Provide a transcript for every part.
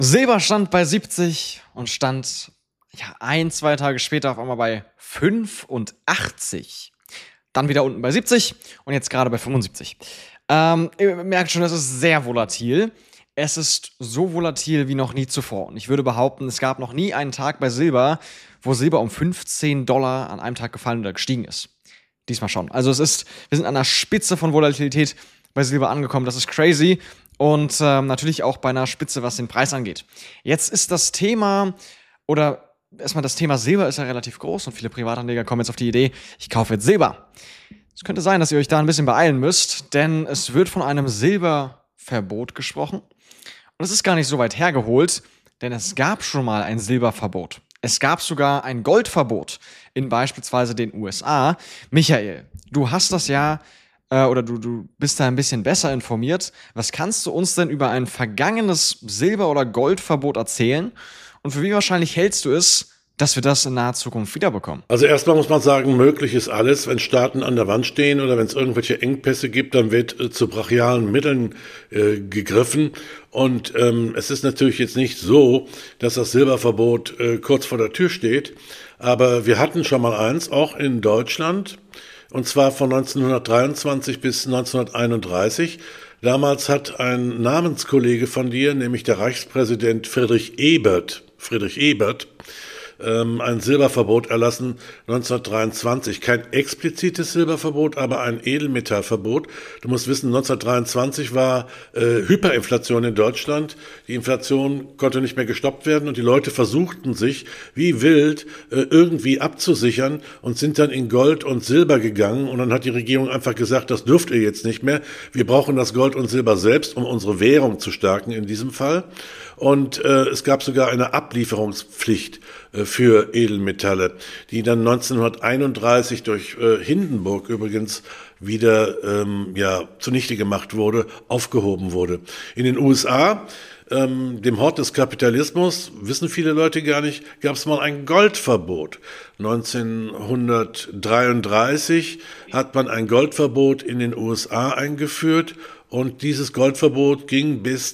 Silber stand bei 70 und stand zwei Tage später auf einmal bei 85. Dann wieder unten bei 70 und jetzt gerade bei 75. Ihr merkt schon, es ist sehr volatil. Es ist so volatil wie noch nie zuvor. Und ich würde behaupten, es gab noch nie einen Tag bei Silber, wo Silber um $15 an einem Tag gefallen oder gestiegen ist. Diesmal schon. Also wir sind an der Spitze von Volatilität bei Silber angekommen. Das ist crazy. Und natürlich auch bei einer Spitze, was den Preis angeht. Jetzt ist das Thema, oder erstmal das Thema Silber ist ja relativ groß und viele Privatanleger kommen jetzt auf die Idee, ich kaufe jetzt Silber. Es könnte sein, dass ihr euch da ein bisschen beeilen müsst, denn es wird von einem Silberverbot gesprochen. Und es ist gar nicht so weit hergeholt, denn es gab schon mal ein Silberverbot. Es gab sogar ein Goldverbot in beispielsweise den USA. Michael, du hast das ja oder du bist da ein bisschen besser informiert. Was kannst du uns denn über ein vergangenes Silber- oder Goldverbot erzählen? Und für wie wahrscheinlich hältst du es, dass wir das in naher Zukunft wiederbekommen? Also erstmal muss man sagen, möglich ist alles. Wenn Staaten an der Wand stehen oder wenn es irgendwelche Engpässe gibt, dann wird zu brachialen Mitteln gegriffen. Und es ist natürlich jetzt nicht so, dass das Silberverbot kurz vor der Tür steht. Aber wir hatten schon mal eins, auch in Deutschland. Und zwar von 1923 bis 1931. Damals hat ein Namenskollege von dir, nämlich der Reichspräsident Friedrich Ebert, ein Silberverbot erlassen, 1923. Kein explizites Silberverbot, aber ein Edelmetallverbot. Du musst wissen, 1923 war Hyperinflation in Deutschland. Die Inflation konnte nicht mehr gestoppt werden und die Leute versuchten sich wie wild irgendwie abzusichern und sind dann in Gold und Silber gegangen. Und dann hat die Regierung einfach gesagt, das dürft ihr jetzt nicht mehr. Wir brauchen das Gold und Silber selbst, um unsere Währung zu stärken in diesem Fall. Und es gab sogar eine Ablieferungspflicht für Edelmetalle, die dann 1931 durch Hindenburg übrigens wieder zunichte gemacht wurde, aufgehoben wurde. In den USA, dem Hort des Kapitalismus, wissen viele Leute gar nicht, gab es mal ein Goldverbot. 1933 hat man ein Goldverbot in den USA eingeführt. Und dieses Goldverbot ging bis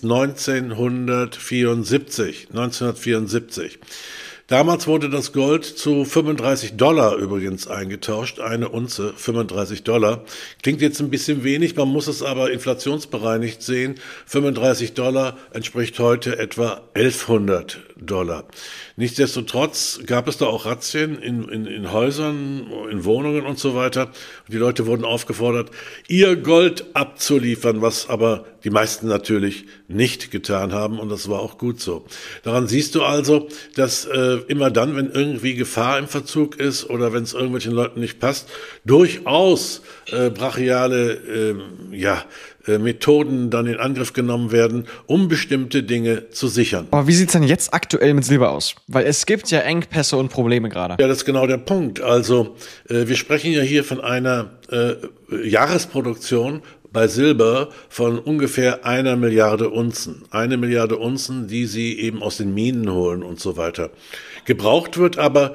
1974. Damals wurde das Gold zu $35 übrigens eingetauscht, eine Unze, $35. Klingt jetzt ein bisschen wenig, man muss es aber inflationsbereinigt sehen. $35 entspricht heute etwa $1.100. Nichtsdestotrotz gab es da auch Razzien in Häusern, in Wohnungen und so weiter. Und die Leute wurden aufgefordert, ihr Gold abzuliefern, was aber die meisten natürlich nicht getan haben. Und das war auch gut so. Daran siehst du also, dass immer dann, wenn irgendwie Gefahr im Verzug ist oder wenn es irgendwelchen Leuten nicht passt, durchaus brachiale Methoden dann in Angriff genommen werden, um bestimmte Dinge zu sichern. Aber wie sieht's denn jetzt aktuell mit Silber aus? Weil es gibt ja Engpässe und Probleme gerade. Ja, das ist genau der Punkt. Also wir sprechen ja hier von einer Jahresproduktion bei Silber von ungefähr 1 Milliarde Unzen. 1 Milliarde Unzen, die sie eben aus den Minen holen und so weiter. Gebraucht wird aber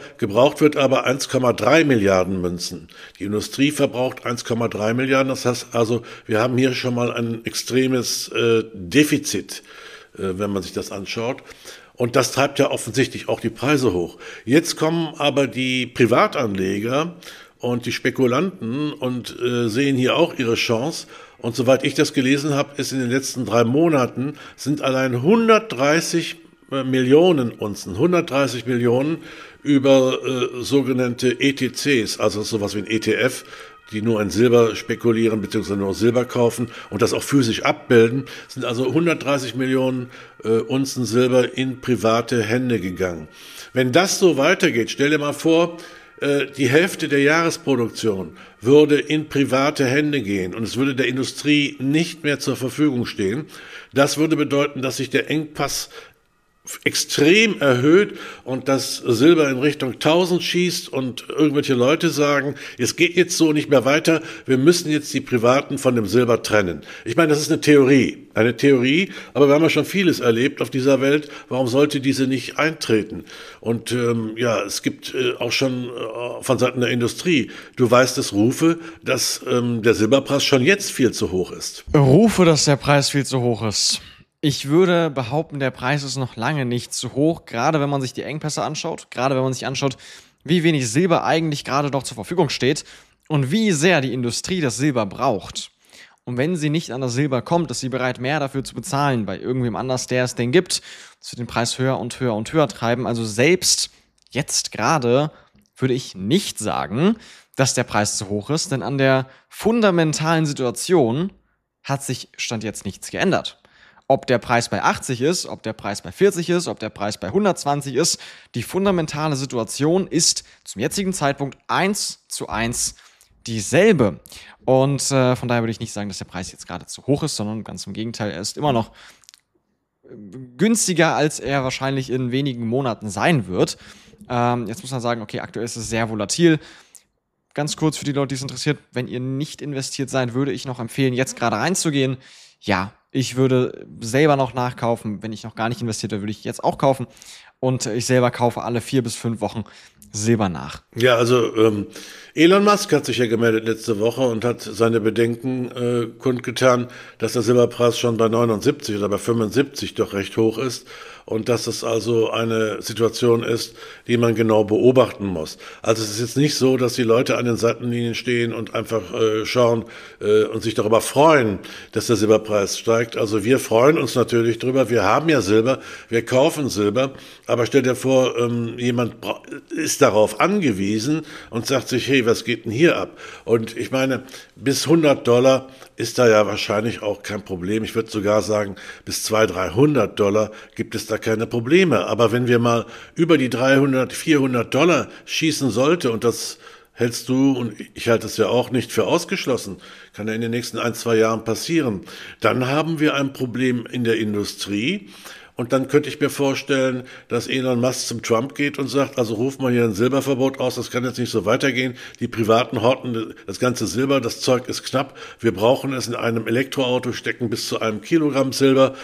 1,3 Milliarden Münzen. Die Industrie verbraucht 1,3 Milliarden. Das heißt also, wir haben hier schon mal ein extremes Defizit, wenn man sich das anschaut. Und das treibt ja offensichtlich auch die Preise hoch. Jetzt kommen aber die Privatanleger und die Spekulanten und sehen hier auch ihre Chance. Und soweit ich das gelesen habe, ist in den letzten 3 Monaten sind allein 130 Millionen Unzen, 130 Millionen über sogenannte ETCs, also sowas wie ein ETF, die nur in Silber spekulieren bzw. nur Silber kaufen und das auch physisch abbilden, sind also 130 Millionen Unzen Silber in private Hände gegangen. Wenn das so weitergeht, stell dir mal vor, die Hälfte der Jahresproduktion würde in private Hände gehen und es würde der Industrie nicht mehr zur Verfügung stehen. Das würde bedeuten, dass sich der Engpass extrem erhöht und das Silber in Richtung 1000 schießt und irgendwelche Leute sagen, es geht jetzt so nicht mehr weiter, wir müssen jetzt die Privaten von dem Silber trennen. Ich meine, das ist eine Theorie, aber wir haben ja schon vieles erlebt auf dieser Welt, warum sollte diese nicht eintreten? Und es gibt auch schon von Seiten der Industrie, du weißt es, Rufe, dass der Silberpreis schon jetzt viel zu hoch ist. Rufe, dass der Preis viel zu hoch ist. Ich würde behaupten, der Preis ist noch lange nicht zu hoch, gerade wenn man sich die Engpässe anschaut, gerade wenn man sich anschaut, wie wenig Silber eigentlich gerade noch zur Verfügung steht und wie sehr die Industrie das Silber braucht. Und wenn sie nicht an das Silber kommt, ist sie bereit, mehr dafür zu bezahlen bei irgendwem anders, der es denn gibt. Das wird den Preis höher und höher und höher treiben. Also selbst jetzt gerade würde ich nicht sagen, dass der Preis zu hoch ist, denn an der fundamentalen Situation hat sich Stand jetzt nichts geändert. Ob der Preis bei 80 ist, ob der Preis bei 40 ist, ob der Preis bei 120 ist, die fundamentale Situation ist zum jetzigen Zeitpunkt 1:1 dieselbe. Und von daher würde ich nicht sagen, dass der Preis jetzt gerade zu hoch ist, sondern ganz im Gegenteil, er ist immer noch günstiger, als er wahrscheinlich in wenigen Monaten sein wird. Jetzt muss man sagen, okay, aktuell ist es sehr volatil. Ganz kurz für die Leute, die es interessiert, wenn ihr nicht investiert seid, würde ich noch empfehlen, jetzt gerade reinzugehen. Ja, ich würde selber noch nachkaufen. Wenn ich noch gar nicht investiert wäre, würde ich jetzt auch kaufen. Und ich selber kaufe alle 4 bis 5 Wochen Silber nach. Ja, also Elon Musk hat sich ja gemeldet letzte Woche und hat seine Bedenken kundgetan, dass der Silberpreis schon bei 79 oder bei 75 doch recht hoch ist und dass es also eine Situation ist, die man genau beobachten muss. Also es ist jetzt nicht so, dass die Leute an den Seitenlinien stehen und einfach schauen und sich darüber freuen, dass der Silberpreis steigt. Also wir freuen uns natürlich drüber. Wir haben ja Silber, wir kaufen Silber, aber stell dir vor, jemand ist darauf angewiesen und sagt sich, hey, was geht denn hier ab? Und ich meine, bis $100 ist da ja wahrscheinlich auch kein Problem. Ich würde sogar sagen, bis $200-300 gibt es da keine Probleme. Aber wenn wir mal über die $300-400 schießen sollte, und das hältst du und ich halte es ja auch nicht für ausgeschlossen, kann ja in den nächsten 1-2 Jahren passieren, dann haben wir ein Problem in der Industrie. Und dann könnte ich mir vorstellen, dass Elon Musk zum Trump geht und sagt, also ruf mal hier ein Silberverbot aus, das kann jetzt nicht so weitergehen. Die Privaten horten das ganze Silber, das Zeug ist knapp. Wir brauchen es in einem Elektroauto stecken bis zu 1 Kilogramm Silber.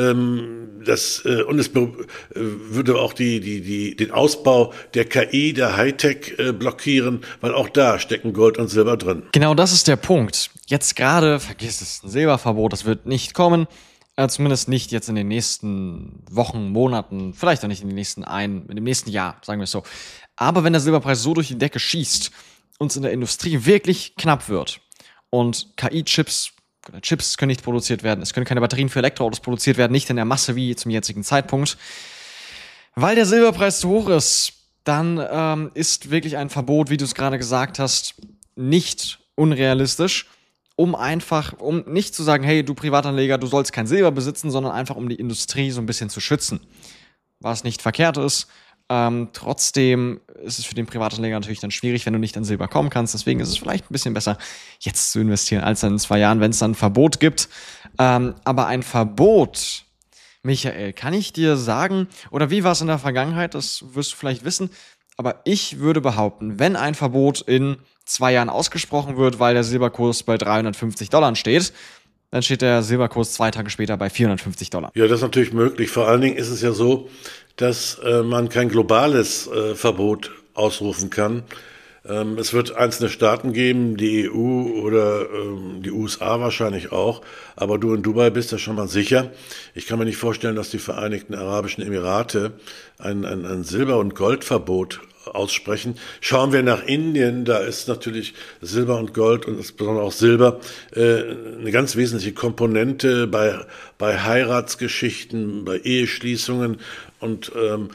Und es würde auch den Ausbau der KI, der Hightech blockieren, weil auch da stecken Gold und Silber drin. Genau das ist der Punkt. Jetzt gerade, vergiss es, ein Silberverbot, das wird nicht kommen. Zumindest nicht jetzt in den nächsten Wochen, Monaten, vielleicht auch nicht in dem nächsten Jahr, sagen wir es so. Aber wenn der Silberpreis so durch die Decke schießt und es in der Industrie wirklich knapp wird und KI-Chips können nicht produziert werden, es können keine Batterien für Elektroautos produziert werden, nicht in der Masse wie zum jetzigen Zeitpunkt, weil der Silberpreis zu hoch ist, dann ist wirklich ein Verbot, wie du es gerade gesagt hast, nicht unrealistisch. Um nicht zu sagen, hey, du Privatanleger, du sollst kein Silber besitzen, sondern einfach um die Industrie so ein bisschen zu schützen. Was nicht verkehrt ist. Trotzdem ist es für den Privatanleger natürlich dann schwierig, wenn du nicht an Silber kommen kannst. Deswegen ist es vielleicht ein bisschen besser, jetzt zu investieren, als dann in 2 Jahren, wenn es dann ein Verbot gibt. Aber ein Verbot, Michael, kann ich dir sagen, oder wie war es in der Vergangenheit, das wirst du vielleicht wissen, aber ich würde behaupten, wenn ein Verbot in 2 Jahren ausgesprochen wird, weil der Silberkurs bei $350 steht, dann steht der Silberkurs 2 Tage später bei $450. Ja, das ist natürlich möglich. Vor allen Dingen ist es ja so, dass man kein globales Verbot ausrufen kann. Es wird einzelne Staaten geben, die EU oder die USA wahrscheinlich auch, aber du in Dubai bist ja schon mal sicher. Ich kann mir nicht vorstellen, dass die Vereinigten Arabischen Emirate ein Silber- und Goldverbot aussprechen. Schauen wir nach Indien, da ist natürlich Silber und Gold und insbesondere auch Silber eine ganz wesentliche Komponente bei Heiratsgeschichten, bei Eheschließungen und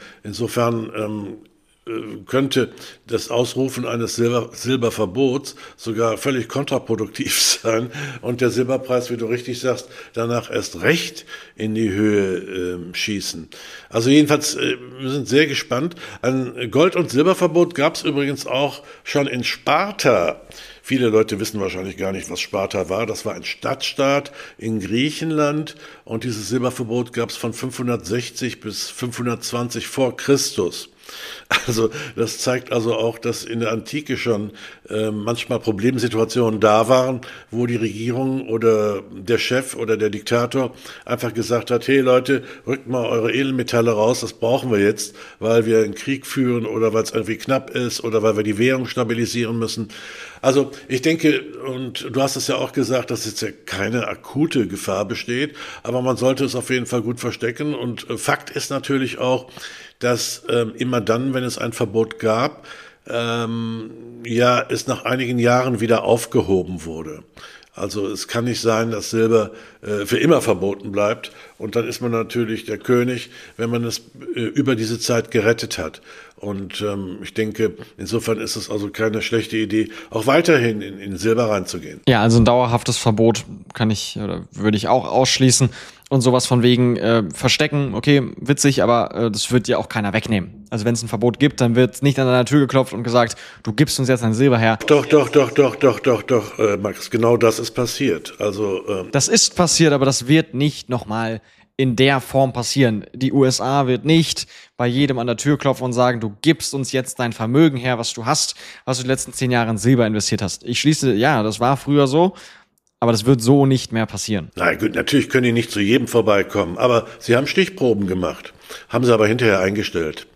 insofern könnte das Ausrufen eines Silberverbots sogar völlig kontraproduktiv sein und der Silberpreis, wie du richtig sagst, danach erst recht in die Höhe schießen. Also jedenfalls, wir sind sehr gespannt. Ein Gold- und Silberverbot gab es übrigens auch schon in Sparta. Viele Leute wissen wahrscheinlich gar nicht, was Sparta war. Das war ein Stadtstaat in Griechenland und dieses Silberverbot gab es von 560 bis 520 vor Christus. Also das zeigt also auch, dass in der Antike schon manchmal Problemsituationen da waren, wo die Regierung oder der Chef oder der Diktator einfach gesagt hat, hey Leute, rückt mal eure Edelmetalle raus, das brauchen wir jetzt, weil wir einen Krieg führen oder weil es irgendwie knapp ist oder weil wir die Währung stabilisieren müssen. Also ich denke, und du hast es ja auch gesagt, dass jetzt ja keine akute Gefahr besteht, aber man sollte es auf jeden Fall gut verstecken. Und Fakt ist natürlich auch, dass immer dann, wenn es ein Verbot gab, ja, es nach einigen Jahren wieder aufgehoben wurde. Also es kann nicht sein, dass Silber für immer verboten bleibt. Und dann ist man natürlich der König, wenn man es über diese Zeit gerettet hat. Und ich denke, insofern ist es also keine schlechte Idee, auch weiterhin in Silber reinzugehen. Ja, also ein dauerhaftes Verbot würde ich auch ausschließen. Und sowas von wegen verstecken, okay, witzig, aber das wird dir auch keiner wegnehmen. Also wenn es ein Verbot gibt, dann wird nicht an deiner Tür geklopft und gesagt, du gibst uns jetzt dein Silber her. Doch, Max, genau das ist passiert. Also das ist passiert, aber das wird nicht nochmal in der Form passieren. Die USA wird nicht bei jedem an der Tür klopfen und sagen, du gibst uns jetzt dein Vermögen her, was du hast, was du die letzten 10 Jahre in Silber investiert hast. Ich schließe, ja, das war früher so. Aber das wird so nicht mehr passieren. Na gut, natürlich können die nicht zu jedem vorbeikommen, aber sie haben Stichproben gemacht, haben sie aber hinterher eingestellt.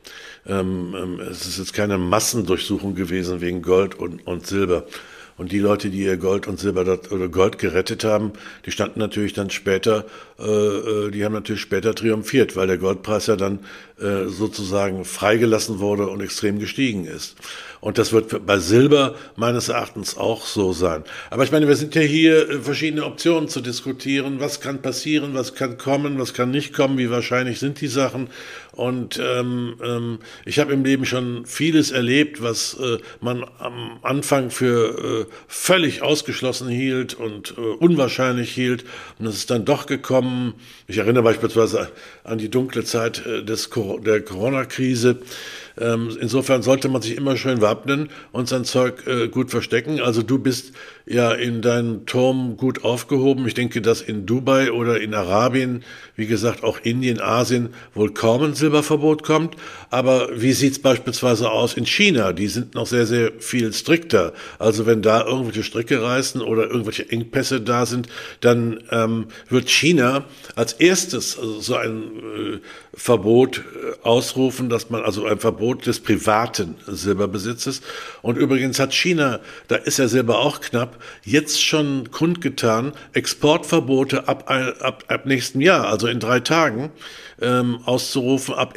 Es ist jetzt keine Massendurchsuchung gewesen wegen Gold und Silber. Und die Leute, die ihr Gold und Silber oder Gold gerettet haben, die standen natürlich dann später, die haben natürlich später triumphiert, weil der Goldpreis ja dann sozusagen freigelassen wurde und extrem gestiegen ist. Und das wird bei Silber meines Erachtens auch so sein. Aber ich meine, wir sind ja hier verschiedene Optionen zu diskutieren. Was kann passieren, was kann kommen, was kann nicht kommen, wie wahrscheinlich sind die Sachen. Und ich habe im Leben schon vieles erlebt, was man am Anfang für völlig ausgeschlossen hielt und unwahrscheinlich hielt. Und es ist dann doch gekommen. Ich erinnere beispielsweise an die dunkle Zeit der Corona-Krise. Insofern sollte man sich immer schön wappnen und sein Zeug gut verstecken. Also du bist ja in deinem Turm gut aufgehoben. Ich denke, dass in Dubai oder in Arabien, wie gesagt, auch Indien, Asien wohl kaum ein Silberverbot kommt. Aber wie sieht's beispielsweise aus in China? Die sind noch sehr, sehr viel strikter. Also wenn da irgendwelche Stricke reißen oder irgendwelche Engpässe da sind, dann wird China als erstes so ein Verbot ausrufen, dass man also ein Verbot des privaten Silberbesitzes. Und übrigens hat China, da ist ja Silber auch knapp, jetzt schon kundgetan, Exportverbote ab nächstem Jahr, also in 3 Tagen, auszurufen. Ab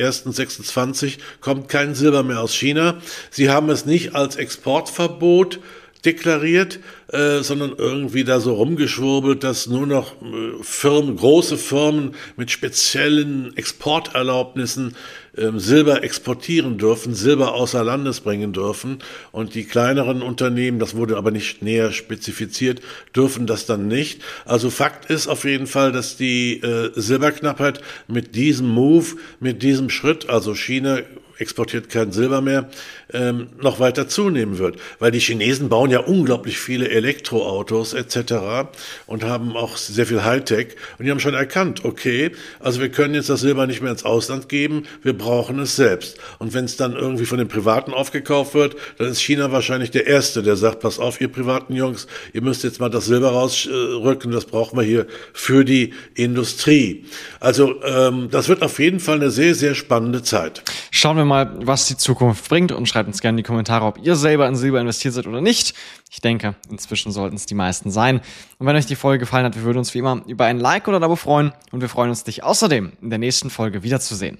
1.1.26 kommt kein Silber mehr aus China. Sie haben es nicht als Exportverbot deklariert, sondern irgendwie da so rumgeschwurbelt, dass nur noch große Firmen mit speziellen Exporterlaubnissen Silber exportieren dürfen, Silber außer Landes bringen dürfen, und die kleineren Unternehmen, das wurde aber nicht näher spezifiziert, dürfen das dann nicht. Also Fakt ist auf jeden Fall, dass die Silberknappheit mit diesem Move, mit diesem Schritt, also China exportiert kein Silber mehr, noch weiter zunehmen wird. Weil die Chinesen bauen ja unglaublich viele Elektroautos etc. und haben auch sehr viel Hightech. Und die haben schon erkannt, okay, also wir können jetzt das Silber nicht mehr ins Ausland geben, wir brauchen es selbst. Und wenn es dann irgendwie von den Privaten aufgekauft wird, dann ist China wahrscheinlich der Erste, der sagt, pass auf, ihr privaten Jungs, ihr müsst jetzt mal das Silber rausrücken, das brauchen wir hier für die Industrie. Also das wird auf jeden Fall eine sehr, sehr spannende Zeit. Schauen wir mal, was die Zukunft bringt, und schreibt uns gerne in die Kommentare, ob ihr selber in Silber investiert seid oder nicht. Ich denke, inzwischen sollten es die meisten sein. Und wenn euch die Folge gefallen hat, wir würden uns wie immer über ein Like oder ein Abo freuen, und wir freuen uns, dich außerdem in der nächsten Folge wiederzusehen.